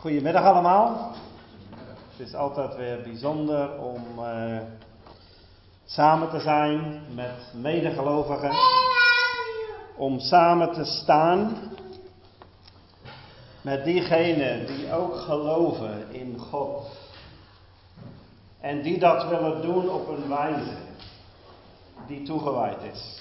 Goedemiddag allemaal. Het is altijd weer bijzonder om samen te zijn met medegelovigen. Om samen te staan met diegenen die ook geloven in God. En die dat willen doen op een wijze die toegewijd is.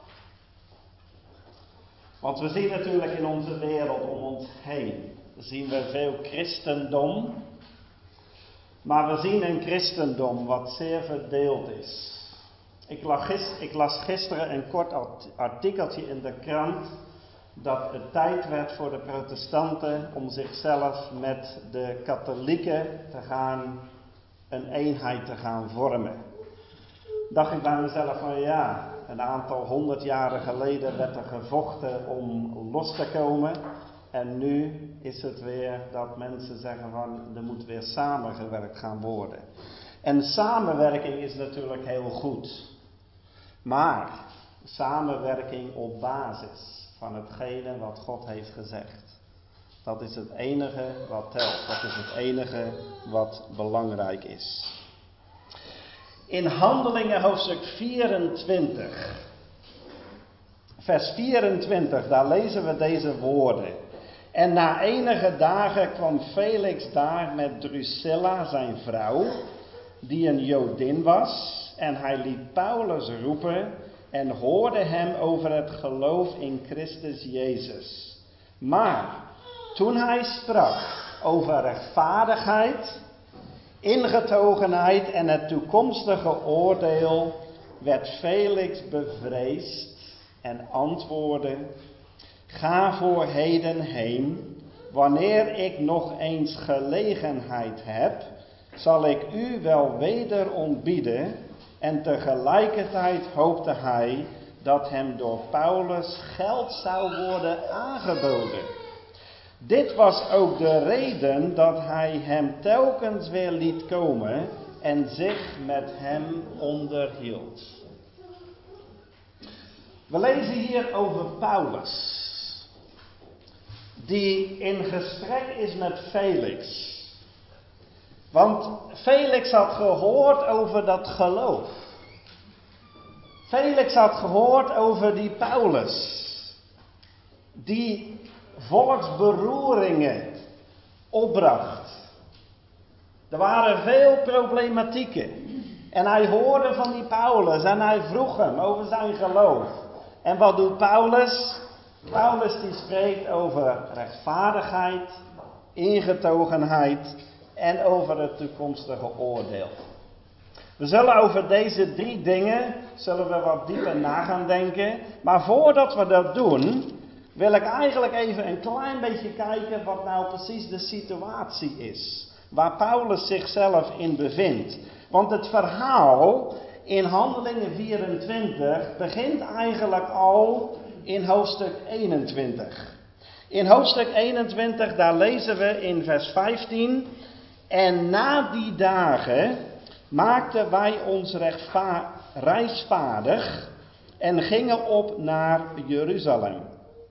Want we zien natuurlijk in onze wereld om ons heen, zien we veel christendom. Maar we zien een christendom wat zeer verdeeld is. Ik las gisteren een kort artikeltje in de krant dat het tijd werd voor de protestanten om zichzelf met de katholieken een eenheid te gaan vormen. Dacht ik bij mezelf van ja, een aantal 100 jaren geleden werd er gevochten om los te komen. En nu is het weer dat mensen zeggen van er moet weer samengewerkt gaan worden. En samenwerking is natuurlijk heel goed. Maar samenwerking op basis van hetgene wat God heeft gezegd. Dat is het enige wat telt. Dat is het enige wat belangrijk is. In Handelingen hoofdstuk 24, vers 24, daar lezen we deze woorden. En na enige dagen kwam Felix daar met Drusilla, zijn vrouw, die een Jodin was. En hij liet Paulus roepen en hoorde hem over het geloof in Christus Jezus. Maar toen hij sprak over rechtvaardigheid, ingetogenheid en het toekomstige oordeel, werd Felix bevreesd en antwoordde: Ga voor heden heen. Wanneer ik nog eens gelegenheid heb, zal ik u wel weder ontbieden. En tegelijkertijd hoopte hij dat hem door Paulus geld zou worden aangeboden. Dit was ook de reden dat hij hem telkens weer liet komen en zich met hem onderhield. We lezen hier over Paulus, die in gesprek is met Felix. Want Felix had gehoord over dat geloof. Felix had gehoord over die Paulus, die volksberoeringen opbracht. Er waren veel problematieken. En hij hoorde van die Paulus en hij vroeg hem over zijn geloof. En wat doet Paulus? Paulus die spreekt over rechtvaardigheid, ingetogenheid en over het toekomstige oordeel. We zullen over deze 3 dingen wat dieper na gaan denken. Maar voordat we dat doen, wil ik eigenlijk even een klein beetje kijken wat nou precies de situatie is. Waar Paulus zichzelf in bevindt. Want het verhaal in Handelingen 24 begint eigenlijk al in hoofdstuk 21. In hoofdstuk 21, daar lezen we in vers 15. En na die dagen maakten wij ons reisvaardig en gingen op naar Jeruzalem.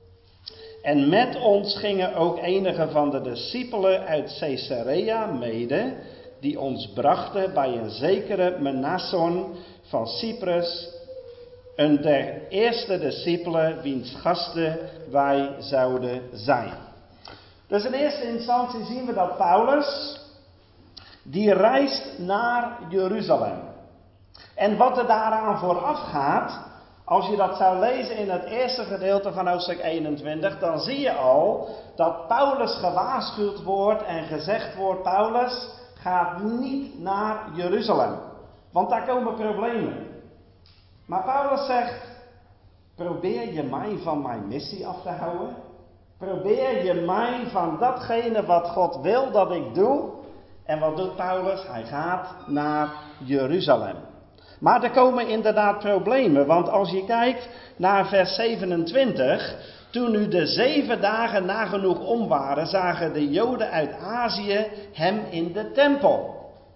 En met ons gingen ook enige van de discipelen uit Caesarea mede, die ons brachten bij een zekere Mnason van Cyprus, een der eerste discipelen wiens gasten wij zouden zijn. Dus in eerste instantie zien we dat Paulus, die reist naar Jeruzalem. En wat er daaraan vooraf gaat, als je dat zou lezen in het eerste gedeelte van hoofdstuk 21, dan zie je al dat Paulus gewaarschuwd wordt en gezegd wordt: Paulus, ga niet naar Jeruzalem, want daar komen problemen. Maar Paulus zegt: probeer je mij van mijn missie af te houden? Probeer je mij van datgene wat God wil dat ik doe? En wat doet Paulus? Hij gaat naar Jeruzalem. Maar er komen inderdaad problemen, want als je kijkt naar vers 27, toen nu de 7 dagen nagenoeg om waren, zagen de Joden uit Azië hem in de tempel.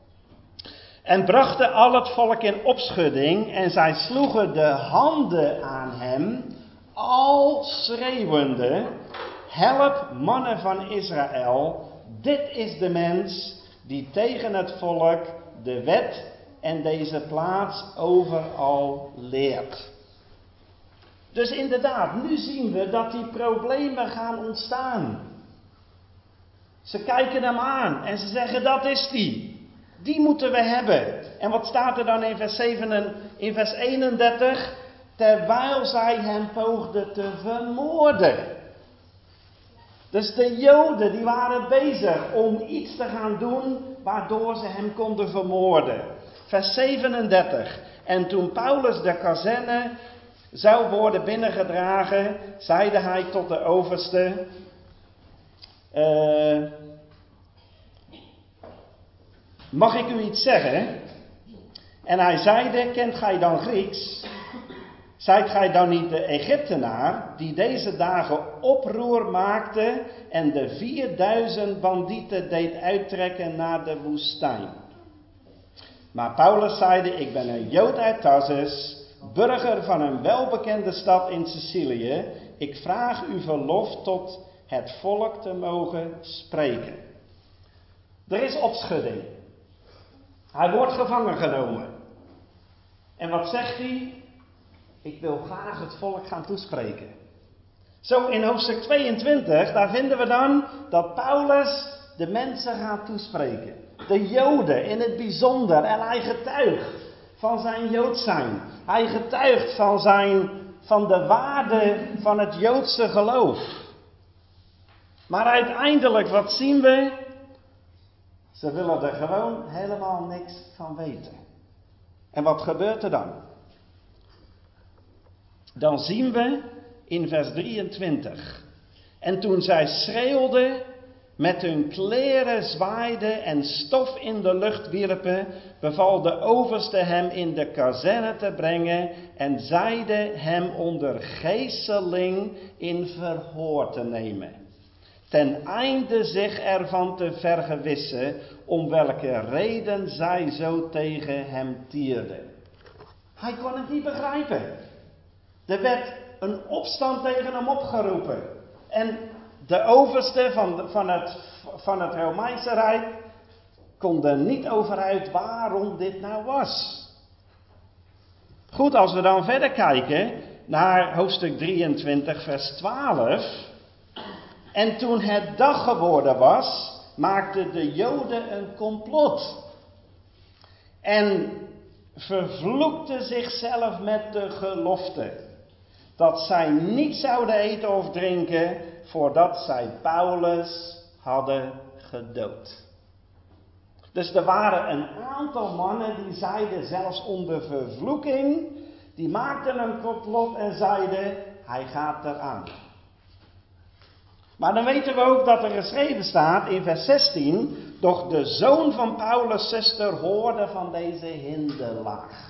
En brachten al het volk in opschudding en zij sloegen de handen aan hem, al schreeuwende: help, mannen van Israël, Dit is de mens die tegen het volk de wet en deze plaats overal leert. Dus inderdaad, nu zien we dat die problemen gaan ontstaan. Ze kijken hem aan en ze zeggen, dat is die. Die moeten we hebben. En wat staat er dan in vers 31? Terwijl zij hem poogden te vermoorden. Dus de Joden die waren bezig om iets te gaan doen waardoor ze hem konden vermoorden. Vers 37. En toen Paulus de kazerne zou worden binnengedragen, zeide hij tot de overste: mag ik u iets zeggen? En hij zeide, kent gij dan Grieks? Zijt gij dan niet de Egyptenaar die deze dagen oproer maakte en de 4000 bandieten deed uittrekken naar de woestijn? Maar Paulus zeide, ik ben een Jood uit Tarsus, burger van een welbekende stad in Sicilië. Ik vraag u verlof tot het volk te mogen spreken. Er is opschudding. Hij wordt gevangen genomen. En wat zegt hij? Ik wil graag het volk gaan toespreken. Zo in hoofdstuk 22, daar vinden we dan dat Paulus de mensen gaat toespreken. De Joden in het bijzonder. En hij getuigt van zijn Joods zijn. Hij getuigt van de waarde van het Joodse geloof. Maar uiteindelijk, wat zien we? Ze willen er gewoon helemaal niks van weten. En wat gebeurt er dan? Dan zien we in vers 23. En toen zij schreeuwden, met hun kleren zwaaiden en stof in de lucht wierpen, beval de overste hem in de kazerne te brengen en zeide hem onder geeseling in verhoor te nemen. Ten einde zich ervan te vergewissen om welke reden zij zo tegen hem tierden. Hij kon het niet begrijpen. Er werd een opstand tegen hem opgeroepen. En de overste van het Romeinse Rijk kon er niet over uit waarom dit nou was. Goed, als we dan verder kijken naar hoofdstuk 23 vers 12. En toen het dag geworden was, maakten de Joden een complot. En vervloekten zichzelf met de gelofte dat zij niet zouden eten of drinken voordat zij Paulus hadden gedood. Dus er waren een aantal mannen die zeiden zelfs onder vervloeking, die maakten een complot en zeiden, hij gaat eraan. Maar dan weten we ook dat er geschreven staat in vers 16, doch de zoon van Paulus' zuster hoorde van deze hinderlaag.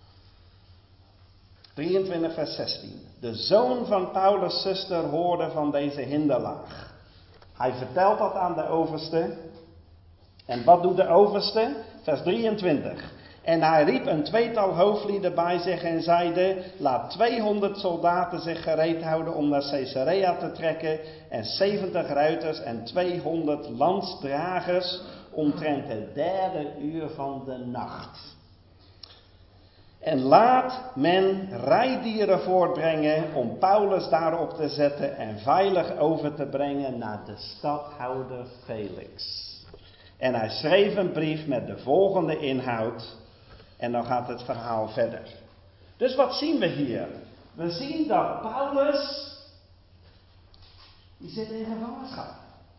23 vers 16. De zoon van Paulus' zuster hoorde van deze hinderlaag. Hij vertelt dat aan de overste. En wat doet de overste? Vers 23. En hij riep een tweetal hoofdlieden bij zich en zeide, laat 200 soldaten zich gereed houden om naar Caesarea te trekken en 70 ruiters en 200 lansdragers omtrent het 3e uur van de nacht. En laat men rijdieren voortbrengen om Paulus daarop te zetten en veilig over te brengen naar de stadhouder Felix. En hij schreef een brief met de volgende inhoud. En dan gaat het verhaal verder. Dus wat zien we hier? We zien dat Paulus, die zit in gevangenschap.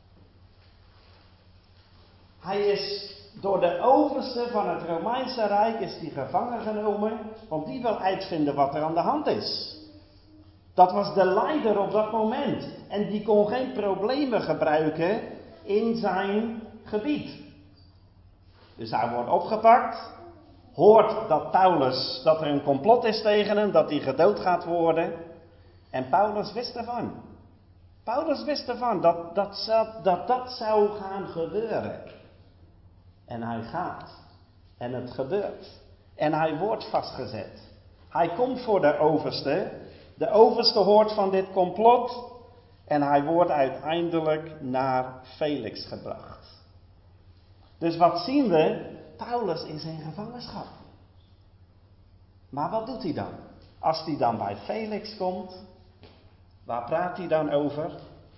Hij is door de overste van het Romeinse Rijk is die gevangen genomen, want die wil uitvinden wat er aan de hand is. Dat was de leider op dat moment. En die kon geen problemen gebruiken in zijn gebied. Dus hij wordt opgepakt. Hoort dat er een complot is tegen hem, dat hij gedood gaat worden. En Paulus wist ervan. Paulus wist ervan dat zou gaan gebeuren. En hij gaat. En het gebeurt. En hij wordt vastgezet. Hij komt voor de overste. De overste hoort van dit complot. En hij wordt uiteindelijk naar Felix gebracht. Dus wat zien we? Paulus is in gevangenschap. Maar wat doet hij dan? Als hij dan bij Felix komt, waar praat hij dan over?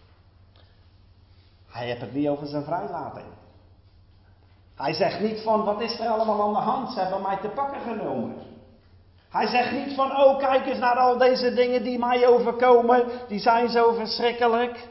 Hij heeft het niet over zijn vrijlating. Hij zegt niet van, wat is er allemaal aan de hand? Ze hebben mij te pakken genomen. Hij zegt niet van, oh kijk eens naar al deze dingen die mij overkomen. Die zijn zo verschrikkelijk.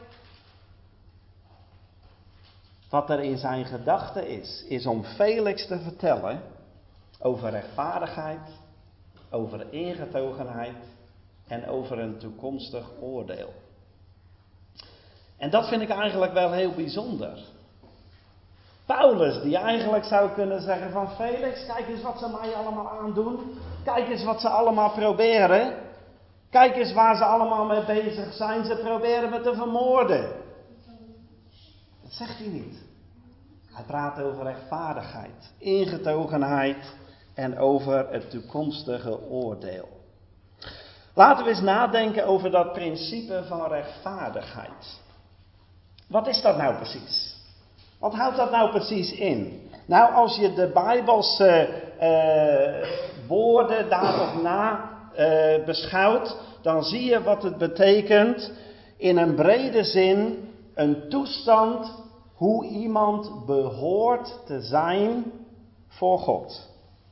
Wat er in zijn gedachten is om Felix te vertellen over rechtvaardigheid, over ingetogenheid en over een toekomstig oordeel. En dat vind ik eigenlijk wel heel bijzonder. Paulus, die eigenlijk zou kunnen zeggen van Felix, kijk eens wat ze mij allemaal aandoen. Kijk eens wat ze allemaal proberen. Kijk eens waar ze allemaal mee bezig zijn. Ze proberen me te vermoorden. Dat zegt hij niet. Hij praat over rechtvaardigheid, ingetogenheid en over het toekomstige oordeel. Laten we eens nadenken over dat principe van rechtvaardigheid. Wat is dat nou precies? Wat houdt dat nou precies in? Nou, als je de Bijbelse woorden daarop na beschouwt, dan zie je wat het betekent in een brede zin, een toestand hoe iemand behoort te zijn voor God.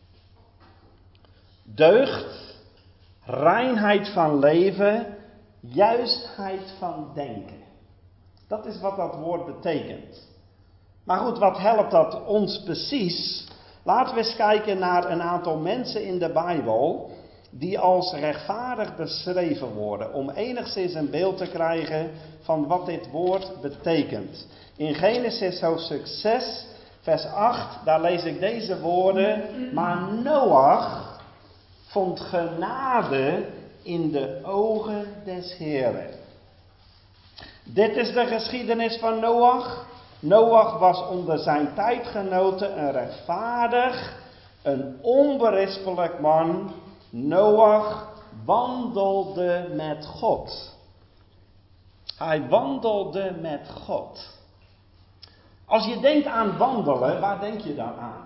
Deugd, reinheid van leven, juistheid van denken. Dat is wat dat woord betekent. Maar goed, wat helpt dat ons precies? Laten we eens kijken naar een aantal mensen in de Bijbel die als rechtvaardig beschreven worden, om enigszins een beeld te krijgen van wat dit woord betekent. In Genesis hoofdstuk 6, vers 8, daar lees ik deze woorden. Maar Noach vond genade in de ogen des Heeren. Dit is de geschiedenis van Noach. Noach was onder zijn tijdgenoten een rechtvaardig, een onberispelijk man. Noach wandelde met God. Hij wandelde met God. Als je denkt aan wandelen, waar denk je dan aan?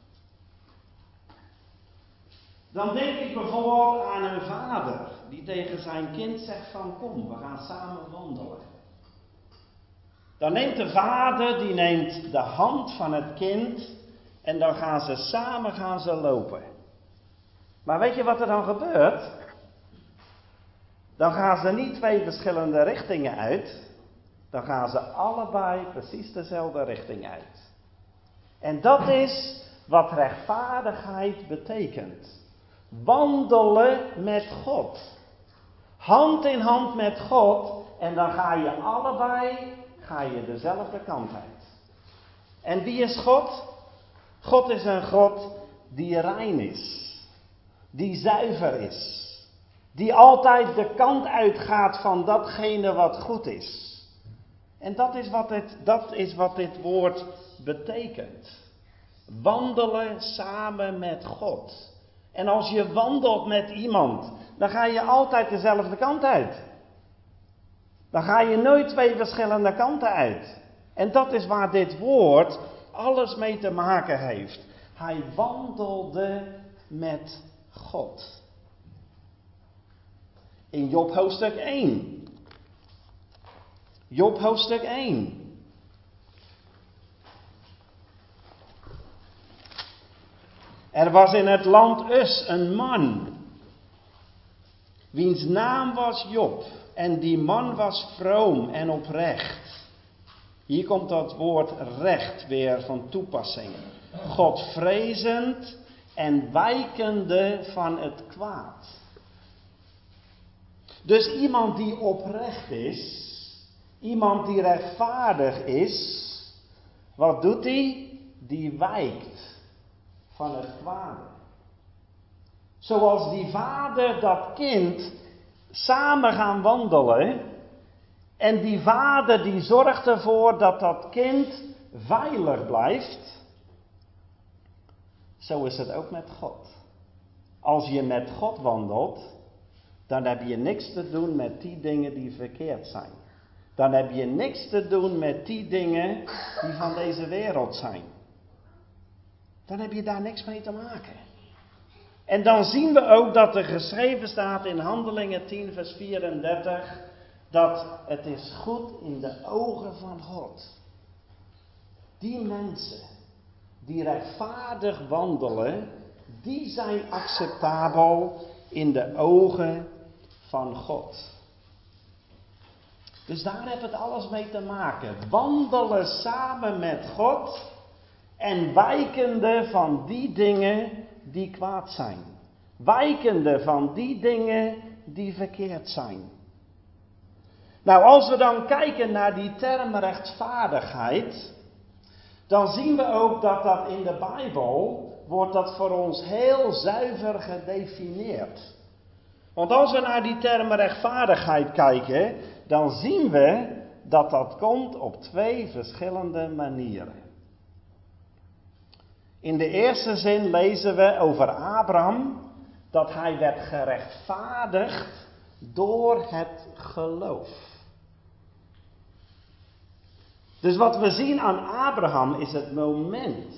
Dan denk ik bijvoorbeeld aan een vader die tegen zijn kind zegt van kom, we gaan samen wandelen. Dan neemt de vader, die neemt de hand van het kind en dan gaan ze samen lopen. Maar weet je wat er dan gebeurt? Dan gaan ze niet twee verschillende richtingen uit. Dan gaan ze allebei precies dezelfde richting uit. En dat is wat rechtvaardigheid betekent. Wandelen met God. Hand in hand met God. En dan ga je allebei dezelfde kant uit. En wie is God? God is een God die rein is. Die zuiver is. Die altijd de kant uitgaat van datgene wat goed is. En dat is wat dit woord betekent. Wandelen samen met God. En als je wandelt met iemand, dan ga je altijd dezelfde kant uit. Dan ga je nooit twee verschillende kanten uit. En dat is waar dit woord alles mee te maken heeft. Hij wandelde met God. In Job hoofdstuk 1. Job hoofdstuk 1. Er was in het land Us een man, wiens naam was Job. En die man was vroom en oprecht. Hier komt dat woord recht weer van toepassing. Godvrezend en wijkende van het kwaad. Dus iemand die oprecht is, iemand die rechtvaardig is, wat doet hij? Die wijkt van het kwade. Zoals die vader dat kind samen gaan wandelen. En die vader die zorgt ervoor dat dat kind veilig blijft. Zo is het ook met God. Als je met God wandelt, dan heb je niks te doen met die dingen die verkeerd zijn. dan heb je niks te doen met die dingen die van deze wereld zijn. Dan heb je daar niks mee te maken. En dan zien we ook dat er geschreven staat in Handelingen 10 vers 34, dat het is goed in de ogen van God. Die mensen die rechtvaardig wandelen, die zijn acceptabel in de ogen van God. Dus daar heeft het alles mee te maken. Wandelen samen met God en wijkende van die dingen die kwaad zijn. Wijkende van die dingen die verkeerd zijn. Nou, als we dan kijken naar die term rechtvaardigheid, dan zien we ook dat in de Bijbel wordt dat voor ons heel zuiver gedefinieerd. Want als we naar die term rechtvaardigheid kijken, dan zien we dat komt op 2 verschillende manieren. In de eerste zin lezen we over Abraham dat hij werd gerechtvaardigd door het geloof. Dus wat we zien aan Abraham is het moment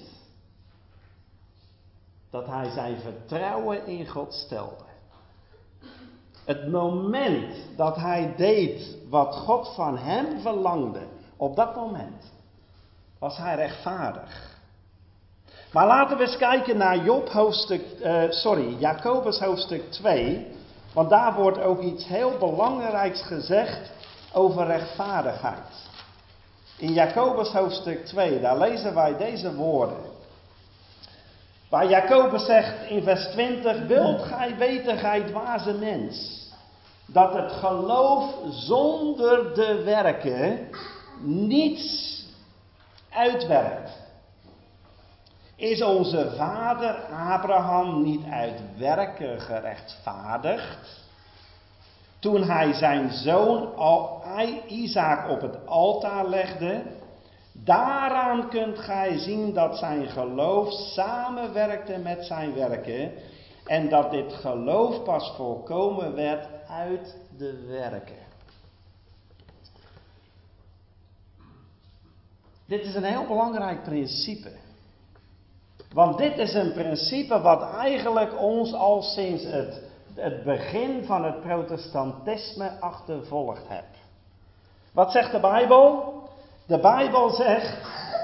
dat hij zijn vertrouwen in God stelde. Het moment dat hij deed wat God van hem verlangde, op dat moment was hij rechtvaardig. Maar laten we eens kijken naar Jacobus hoofdstuk 2, want daar wordt ook iets heel belangrijks gezegd over rechtvaardigheid. In Jacobus hoofdstuk 2, daar lezen wij deze woorden. Waar Jacobus zegt in vers 20, wilt gij weten, gij dwaze mens, dat het geloof zonder de werken niets uitwerkt. Is onze vader Abraham niet uit werken gerechtvaardigd, toen hij zijn zoon Isaak op het altaar legde? Daaraan kunt gij zien dat zijn geloof samenwerkte met zijn werken en dat dit geloof pas volkomen werd uit de werken. Dit is een heel belangrijk principe. Want dit is een principe wat eigenlijk ons al sinds het begin van het protestantisme achtervolgd heeft. Wat zegt de Bijbel? De Bijbel zegt,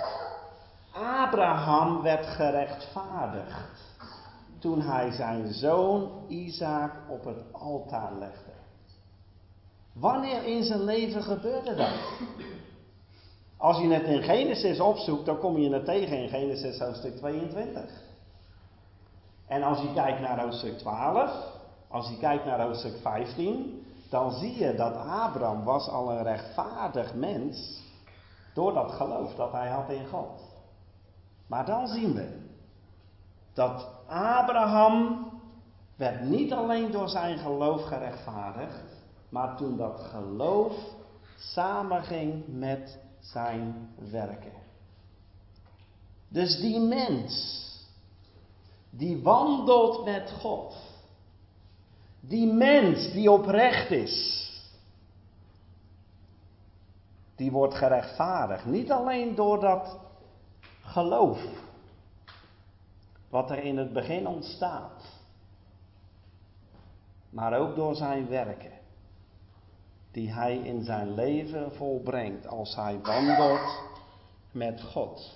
Abraham werd gerechtvaardigd toen hij zijn zoon Isaak op het altaar legde. Wanneer in zijn leven gebeurde dat? Als je het in Genesis opzoekt, dan kom je het tegen in Genesis hoofdstuk 22. En als je kijkt naar hoofdstuk 12, als je kijkt naar hoofdstuk 15, dan zie je dat Abraham was al een rechtvaardig mens door dat geloof dat hij had in God. Maar dan zien we dat Abraham werd niet alleen door zijn geloof gerechtvaardigd, maar toen dat geloof samenging met zijn werken. Dus die mens die wandelt met God, die mens die oprecht is, die wordt gerechtvaardigd. Niet alleen door dat geloof wat er in het begin ontstaat, maar ook door zijn werken die hij in zijn leven volbrengt als hij wandelt met God.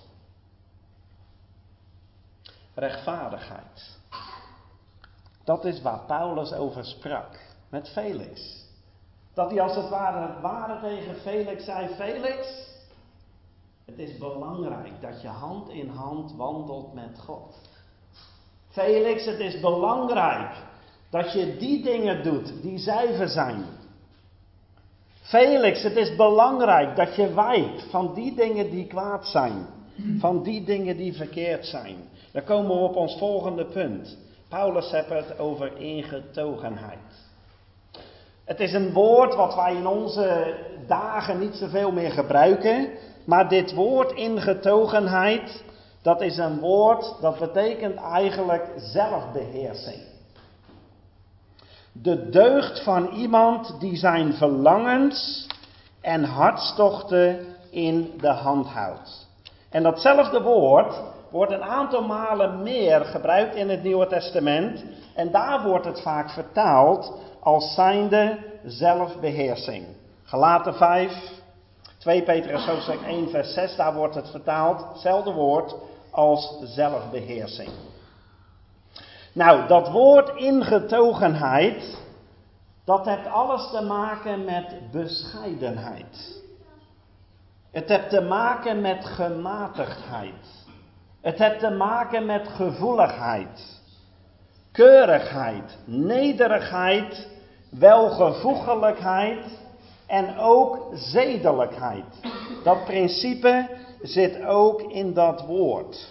Rechtvaardigheid. Dat is waar Paulus over sprak met Felix. Dat hij als het ware tegen Felix zei, Felix, het is belangrijk dat je hand in hand wandelt met God. Felix, het is belangrijk dat je die dingen doet die zuiver zijn. Felix, het is belangrijk dat je wijkt van die dingen die kwaad zijn. Van die dingen die verkeerd zijn. Dan komen we op ons volgende punt. Paulus heeft het over ingetogenheid. Het is een woord wat wij in onze dagen niet zoveel meer gebruiken. Maar dit woord ingetogenheid, dat is een woord dat betekent eigenlijk zelfbeheersing. De deugd van iemand die zijn verlangens en hartstochten in de hand houdt. En datzelfde woord wordt een aantal malen meer gebruikt in het Nieuwe Testament. En daar wordt het vaak vertaald als zijnde zelfbeheersing. Galaten 5, 2 Petrus hoofdstuk 1 vers 6, daar wordt het vertaald, hetzelfde woord als zelfbeheersing. Nou, dat woord ingetogenheid, dat heeft alles te maken met bescheidenheid. Het heeft te maken met gematigdheid. Het heeft te maken met gevoeligheid, keurigheid, nederigheid, welvoegelijkheid en ook zedelijkheid. Dat principe zit ook in dat woord.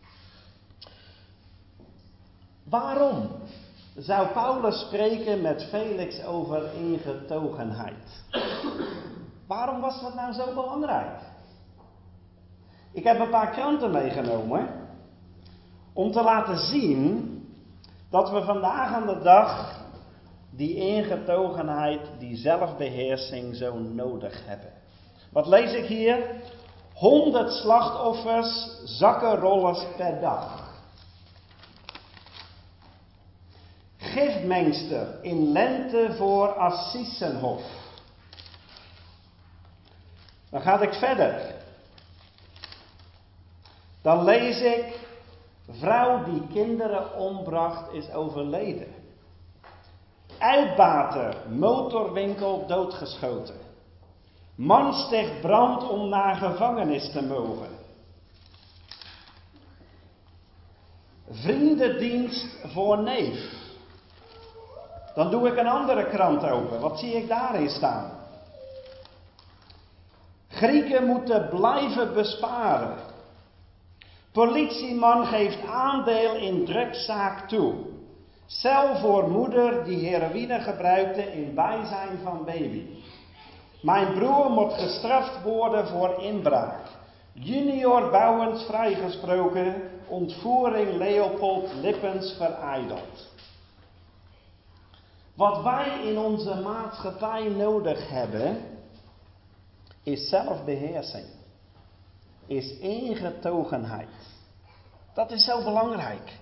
Waarom zou Paulus spreken met Felix over ingetogenheid? Waarom was dat nou zo belangrijk? Ik heb een paar kranten meegenomen om te laten zien dat we vandaag aan de dag die ingetogenheid, die zelfbeheersing zo nodig hebben. Wat lees ik hier? 100 slachtoffers, zakkenrollers per dag. Gifmengster in lente voor Assisenhof. Dan ga ik verder. Dan lees ik, vrouw die kinderen ombracht is overleden. Uitbater, motorwinkel doodgeschoten. Man sticht brand om naar gevangenis te mogen. Vriendendienst voor neef. Dan doe ik een andere krant open. Wat zie ik daarin staan? Grieken moeten blijven besparen. Politieman geeft aandeel in drugszaak toe. Cel voor moeder die heroïne gebruikte in bijzijn van baby. Mijn broer moet gestraft worden voor inbraak. Junior Bouwens vrijgesproken. Ontvoering Leopold Lippens verijdeld. Wat wij in onze maatschappij nodig hebben, is zelfbeheersing. Is ingetogenheid. Dat is zo belangrijk.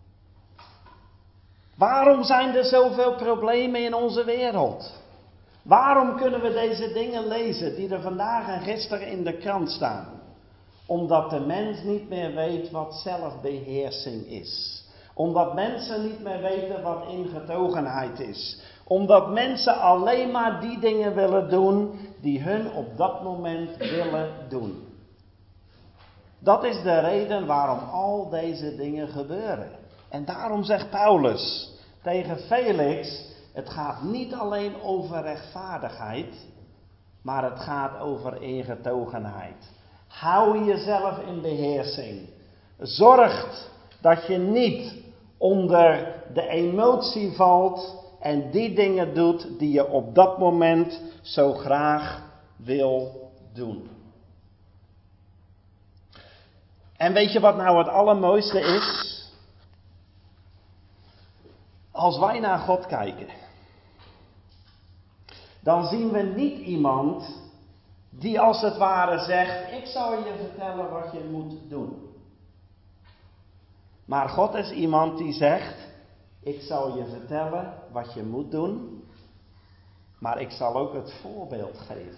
Waarom zijn er zoveel problemen in onze wereld? Waarom kunnen we deze dingen lezen die er vandaag en gisteren in de krant staan? Omdat de mens niet meer weet wat zelfbeheersing is. Omdat mensen niet meer weten wat ingetogenheid is. Omdat mensen alleen maar die dingen willen doen die hun op dat moment willen doen. Dat is de reden waarom al deze dingen gebeuren. En daarom zegt Paulus tegen Felix, het gaat niet alleen over rechtvaardigheid, maar het gaat over ingetogenheid. Hou jezelf in beheersing. Zorg dat je niet onder de emotie valt en die dingen doet die je op dat moment zo graag wil doen. En weet je wat nou het allermooiste is? Als wij naar God kijken, dan zien we niet iemand die als het ware zegt, ik zal je vertellen wat je moet doen. Maar God is iemand die zegt, ik zal je vertellen wat je moet doen, maar ik zal ook het voorbeeld geven.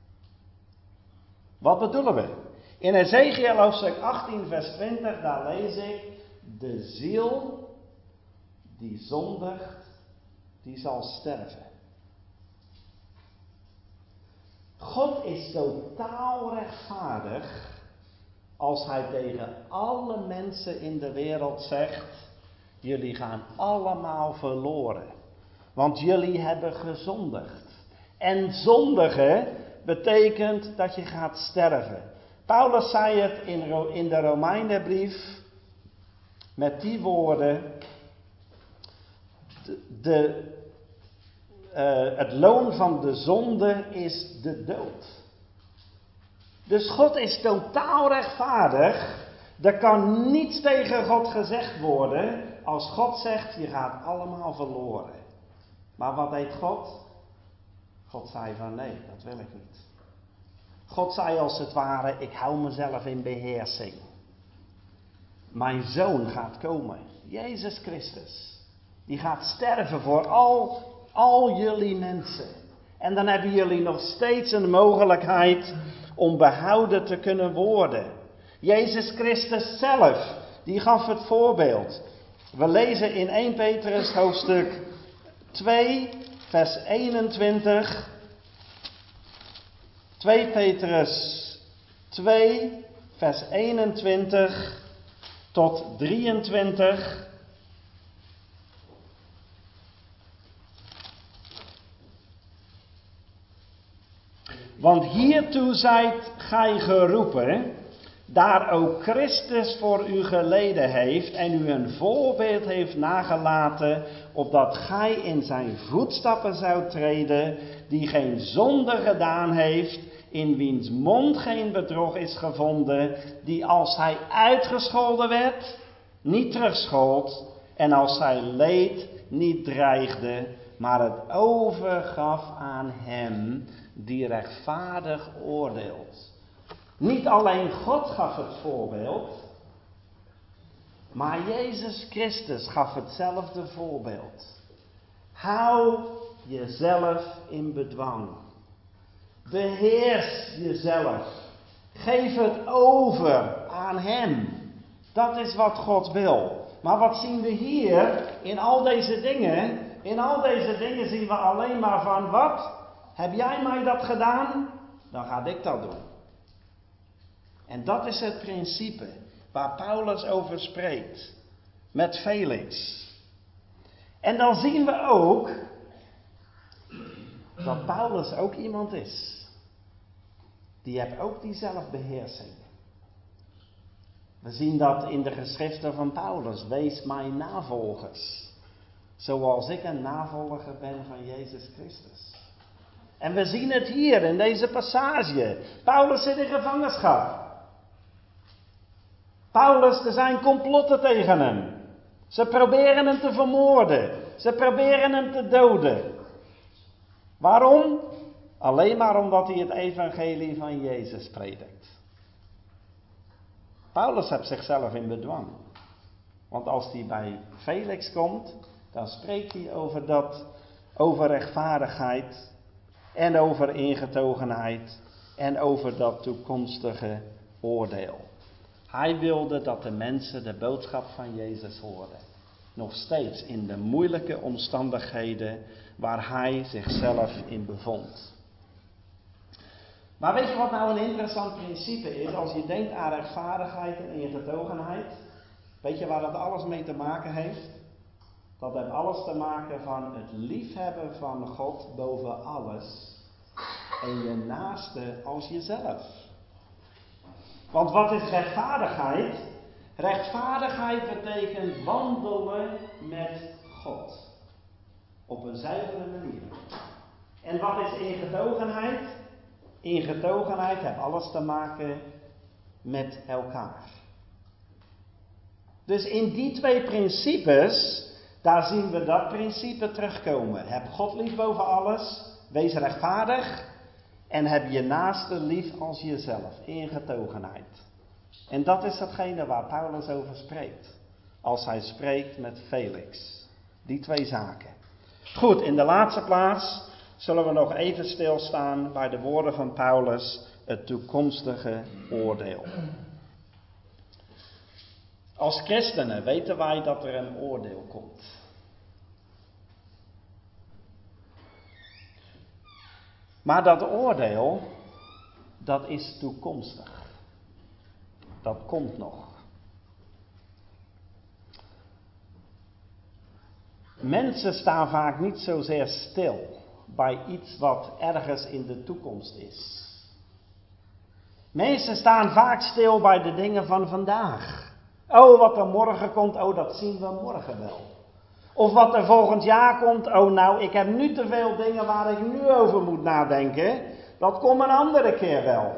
Wat bedoelen we? In Ezekiel hoofdstuk 18 vers 20, daar lees ik, de ziel die zondigt, die zal sterven. God is totaal rechtvaardig als hij tegen alle mensen in de wereld zegt, jullie gaan allemaal verloren. Want jullie hebben gezondigd. En zondigen betekent dat je gaat sterven. Paulus zei het in de Romeinenbrief met die woorden. Het loon van de zonde is de dood. Dus God is totaal rechtvaardig. Er kan niets tegen God gezegd worden als God zegt, je gaat allemaal verloren. Maar wat deed God? God zei van nee, dat wil ik niet. God zei als het ware, ik hou mezelf in beheersing. Mijn zoon gaat komen, Jezus Christus. Die gaat sterven voor al jullie mensen. En dan hebben jullie nog steeds een mogelijkheid om behouden te kunnen worden. Jezus Christus zelf, die gaf het voorbeeld. We lezen in 1 Petrus hoofdstuk 2, vers 21. 2 Petrus 2, vers 21 tot 23. Want hiertoe zijt gij geroepen, daar ook Christus voor u geleden heeft en u een voorbeeld heeft nagelaten, opdat gij in zijn voetstappen zou treden, die geen zonde gedaan heeft, in wiens mond geen bedrog is gevonden, die als hij uitgescholden werd, niet terugschold, en als hij leed, niet dreigde, maar het overgaf aan hem die rechtvaardig oordeelt. Niet alleen God gaf het voorbeeld, maar Jezus Christus gaf hetzelfde voorbeeld. Hou jezelf in bedwang. Beheers jezelf. Geef het over aan Hem. Dat is wat God wil. Maar wat zien we hier in al deze dingen? In al deze dingen zien we alleen maar van wat? Heb jij mij dat gedaan? Dan ga ik dat doen. En dat is het principe waar Paulus over spreekt. Met Felix. En dan zien we ook dat Paulus ook iemand is. Die heeft ook die zelfbeheersing. We zien dat in de geschriften van Paulus. Wees mijn navolgers. Zoals ik een navolger ben van Jezus Christus. En we zien het hier in deze passage. Paulus zit in gevangenschap. Paulus, er zijn complotten tegen hem. Ze proberen hem te vermoorden. Ze proberen hem te doden. Waarom? Alleen maar omdat hij het evangelie van Jezus predikt. Paulus heeft zichzelf in bedwang. Want als hij bij Felix komt, dan spreekt hij over rechtvaardigheid en over ingetogenheid en over dat toekomstige oordeel. Hij wilde dat de mensen de boodschap van Jezus hoorden. Nog steeds in de moeilijke omstandigheden waar hij zichzelf in bevond. Maar weet je wat nou een interessant principe is? Als je denkt aan rechtvaardigheid en ingetogenheid. Weet je waar dat alles mee te maken heeft? Dat heeft alles te maken van het liefhebben van God boven alles. En je naaste als jezelf. Want wat is rechtvaardigheid? Rechtvaardigheid betekent wandelen met God. Op een zuivere manier. En wat is ingetogenheid? Ingetogenheid heeft alles te maken met elkaar. Dus in die twee principes, daar zien we dat principe terugkomen. Heb God lief boven alles, wees rechtvaardig en heb je naaste lief als jezelf. Ingetogenheid. En dat is hetgene waar Paulus over spreekt. Als hij spreekt met Felix. Die twee zaken. Goed, in de laatste plaats zullen we nog even stilstaan bij de woorden van Paulus, het toekomstige oordeel. Als christenen weten wij dat er een oordeel komt. Maar dat oordeel, dat is toekomstig. Dat komt nog. Mensen staan vaak niet zozeer stil bij iets wat ergens in de toekomst is. Mensen staan vaak stil bij de dingen van vandaag. Oh, wat er morgen komt, oh, dat zien we morgen wel. Of wat er volgend jaar komt, oh nou, ik heb nu te veel dingen waar ik nu over moet nadenken. Dat komt een andere keer wel.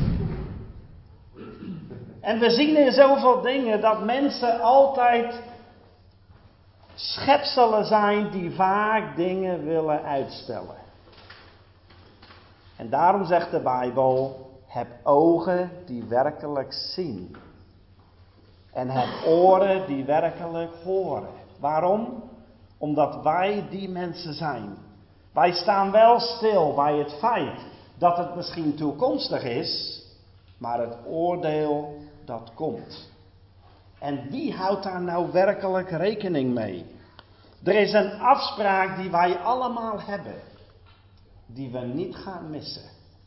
En we zien in zoveel dingen dat mensen altijd schepselen zijn die vaak dingen willen uitstellen. En daarom zegt de Bijbel, heb ogen die werkelijk zien. En heb oren die werkelijk horen. Waarom? Omdat wij die mensen zijn. Wij staan wel stil bij het feit dat het misschien toekomstig is, maar het oordeel dat komt. En wie houdt daar nou werkelijk rekening mee? Er is een afspraak die wij allemaal hebben, die we niet gaan missen.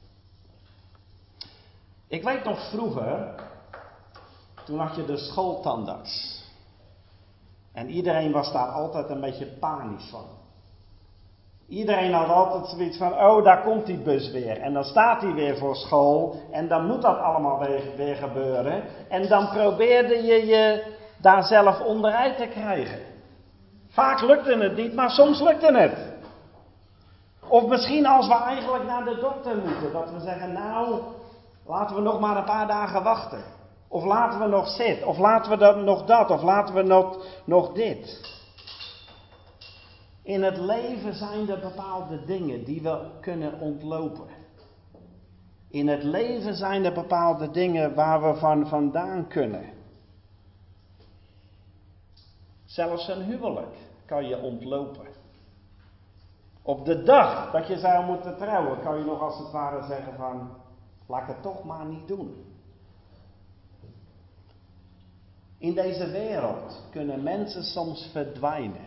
Ik weet nog vroeger, toen had je de schooltandarts. En iedereen was daar altijd een beetje panisch van. Iedereen had altijd zoiets van, oh, daar komt die bus weer. En dan staat hij weer voor school. En dan moet dat allemaal weer gebeuren. En dan probeerde je je daar zelf onderuit te krijgen. Vaak lukte het niet, maar soms lukte het. Of misschien als we eigenlijk naar de dokter moeten. Dat we zeggen, nou, laten we nog maar een paar dagen wachten. Of laten we nog zitten. Of laten we nog dat. Of laten we nog dit. In het leven zijn er bepaalde dingen die we kunnen ontlopen. In het leven zijn er bepaalde dingen waar we vandaan kunnen. Zelfs een huwelijk kan je ontlopen. Op de dag dat je zou moeten trouwen kan je nog als het ware zeggen van, laat ik het toch maar niet doen. In deze wereld kunnen mensen soms verdwijnen.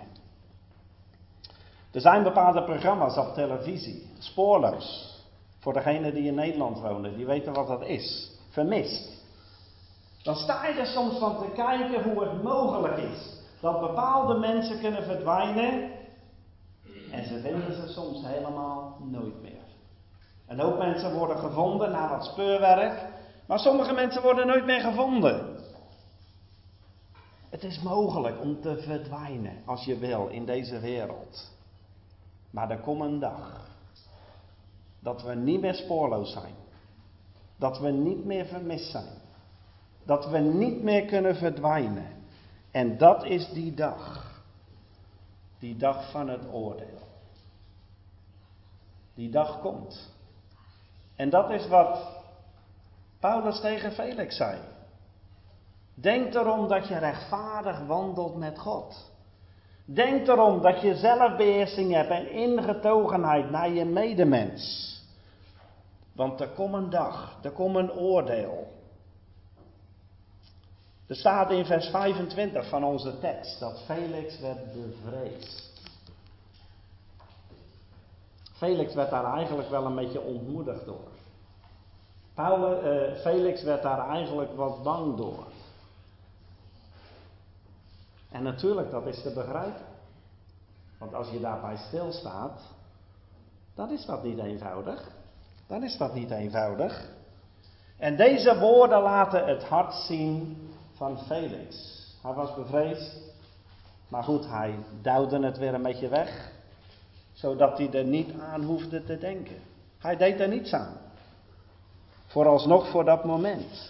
Er zijn bepaalde programma's op televisie, spoorloos. Voor degenen die in Nederland wonen, die weten wat dat is. Vermist. Dan sta je er soms van te kijken hoe het mogelijk is dat bepaalde mensen kunnen verdwijnen. En ze vinden ze soms helemaal nooit meer. Een hoop mensen worden gevonden na wat speurwerk. Maar sommige mensen worden nooit meer gevonden. Het is mogelijk om te verdwijnen als je wil in deze wereld. Maar er komt een dag dat we niet meer spoorloos zijn. Dat we niet meer vermist zijn. Dat we niet meer kunnen verdwijnen. En dat is die dag. Die dag van het oordeel. Die dag komt. En dat is wat Paulus tegen Felix zei. Denk erom dat je rechtvaardig wandelt met God. Denk erom dat je zelfbeheersing hebt en ingetogenheid naar je medemens. Want er komt een dag, er komt een oordeel. Er staat in vers 25 van onze tekst dat Felix werd bevreesd. Felix werd daar eigenlijk wel een beetje ontmoedigd door. Felix werd daar eigenlijk wat bang door. En natuurlijk, dat is te begrijpen. Want als je daarbij stilstaat, dan is dat niet eenvoudig. Dan is dat niet eenvoudig. En deze woorden laten het hart zien van Felix. Hij was bevreesd. Maar goed, hij duwde het weer een beetje weg. Zodat hij er niet aan hoefde te denken. Hij deed er niets aan. Vooralsnog voor dat moment.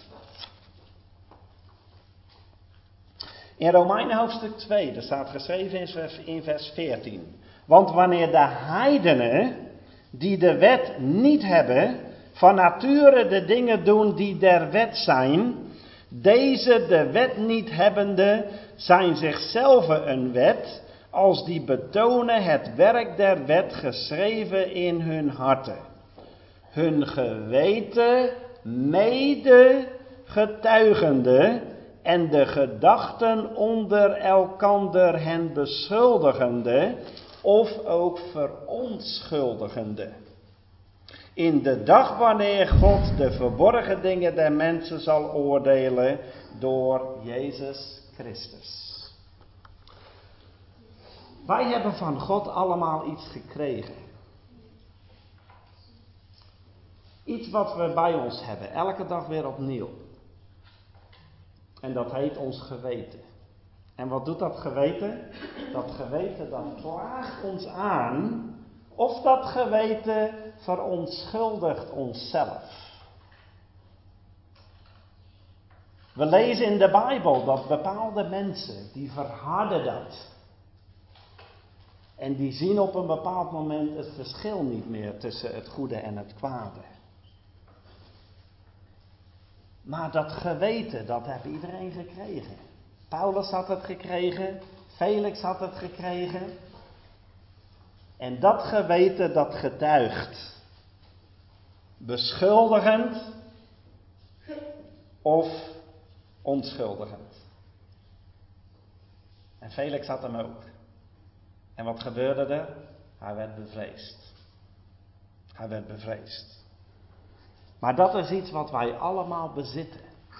In Romeinen hoofdstuk 2, er staat geschreven in vers 14. Want wanneer de heidenen, die de wet niet hebben, van nature de dingen doen die der wet zijn, deze de wet niet hebbende, zijn zichzelf een wet, als die betonen het werk der wet geschreven in hun harten. Hun geweten mede getuigende en de gedachten onder elkander hen beschuldigende of ook verontschuldigende. In de dag wanneer God de verborgen dingen der mensen zal oordelen door Jezus Christus. Wij hebben van God allemaal iets gekregen. Iets wat we bij ons hebben, elke dag weer opnieuw. En dat heet ons geweten. En wat doet dat geweten? Dat geweten dat klaagt ons aan. Of dat geweten verontschuldigt onszelf. We lezen in de Bijbel dat bepaalde mensen, die verharden dat. En die zien op een bepaald moment het verschil niet meer tussen het goede en het kwade. Maar dat geweten, dat heeft iedereen gekregen. Paulus had het gekregen, Felix had het gekregen. En dat geweten, dat getuigt. Beschuldigend of onschuldigend. En Felix had hem ook. En wat gebeurde er? Hij werd bevreesd. Hij werd bevreesd. Maar dat is iets wat wij allemaal bezitten.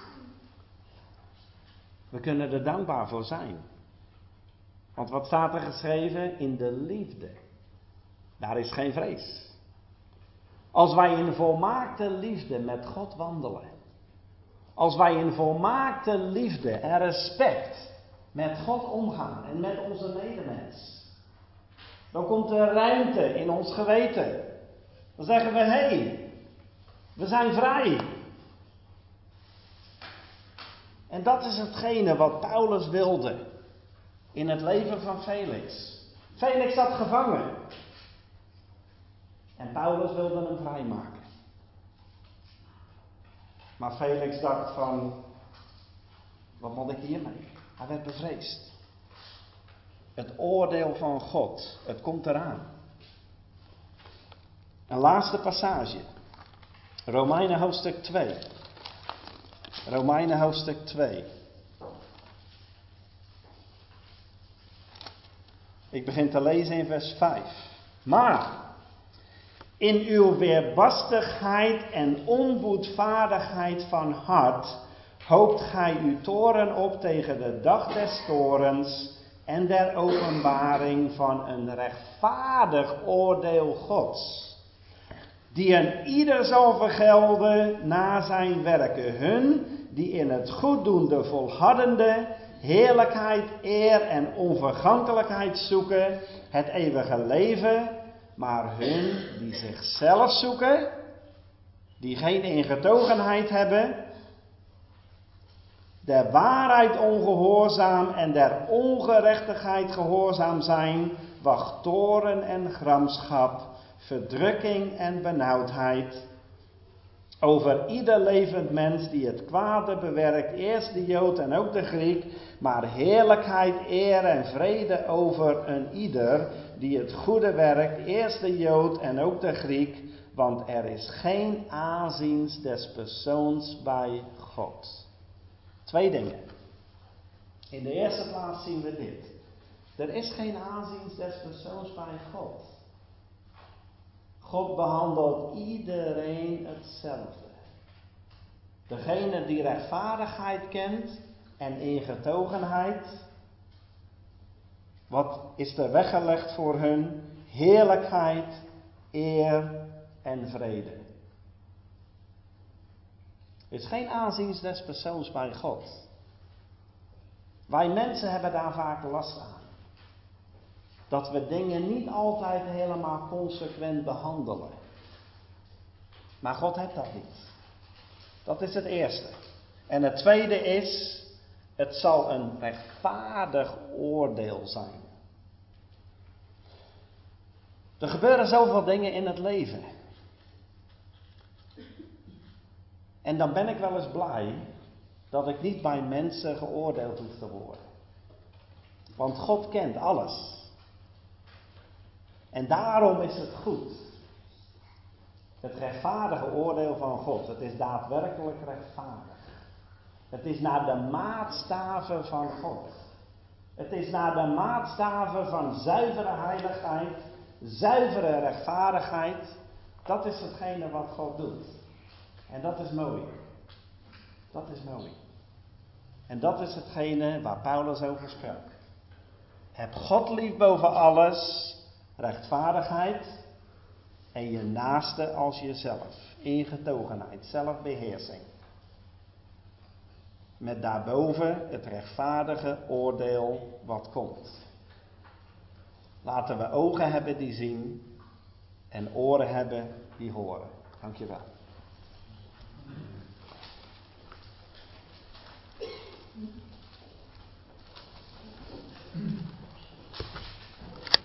We kunnen er dankbaar voor zijn. Want wat staat er geschreven? In de liefde. Daar is geen vrees. Als wij in volmaakte liefde met God wandelen. Als wij in volmaakte liefde en respect met God omgaan en met onze medemens. Dan komt er ruimte in ons geweten. Dan zeggen we, hé, we zijn vrij. En dat is hetgene wat Paulus wilde in het leven van Felix. Felix zat gevangen. En Paulus wilde hem vrijmaken. Maar Felix dacht van, wat moet ik hiermee? Hij werd bevreesd. Het oordeel van God, het komt eraan. Een laatste passage. Romeinen hoofdstuk 2. Romeinen hoofdstuk 2. Ik begin te lezen in vers 5. Maar in uw weerbarstigheid en onboedvaardigheid van hart hoopt gij uw toorn op tegen de dag des toorns en der openbaring van een rechtvaardig oordeel Gods, die een ieder zal vergelden na zijn werken. Hun die in het goeddoende volhardende heerlijkheid, eer en onvergankelijkheid zoeken, het eeuwige leven, maar hun die zichzelf zoeken, die geen ingetogenheid hebben, der waarheid ongehoorzaam en der ongerechtigheid gehoorzaam zijn, wacht toorn en gramschap, verdrukking en benauwdheid over ieder levend mens die het kwade bewerkt, eerst de Jood en ook de Griek, maar heerlijkheid, eer en vrede over een ieder die het goede werkt, eerst de Jood en ook de Griek, want er is geen aanzien des persoons bij God. 2 dingen. In de eerste plaats zien we dit. Er is geen aanzien des persoons bij God. God behandelt iedereen hetzelfde. Degene die rechtvaardigheid kent en ingetogenheid. Wat is er weggelegd voor hun? Heerlijkheid, eer en vrede. Er is geen aanzien des persoons bij God. Wij mensen hebben daar vaak last aan. Dat we dingen niet altijd helemaal consequent behandelen. Maar God heeft dat niet. Dat is het eerste. En het tweede is, het zal een rechtvaardig oordeel zijn. Er gebeuren zoveel dingen in het leven. En dan ben ik wel eens blij dat ik niet bij mensen geoordeeld hoef te worden. Want God kent alles. En daarom is het goed. Het rechtvaardige oordeel van God. Het is daadwerkelijk rechtvaardig. Het is naar de maatstaven van God. Het is naar de maatstaven van zuivere heiligheid, zuivere rechtvaardigheid. Dat is hetgene wat God doet. En dat is mooi. Dat is mooi. En dat is hetgene waar Paulus over sprak. Heb God lief boven alles, rechtvaardigheid en je naaste als jezelf. Ingetogenheid, zelfbeheersing. Met daarboven het rechtvaardige oordeel wat komt. Laten we ogen hebben die zien en oren hebben die horen. Dankjewel.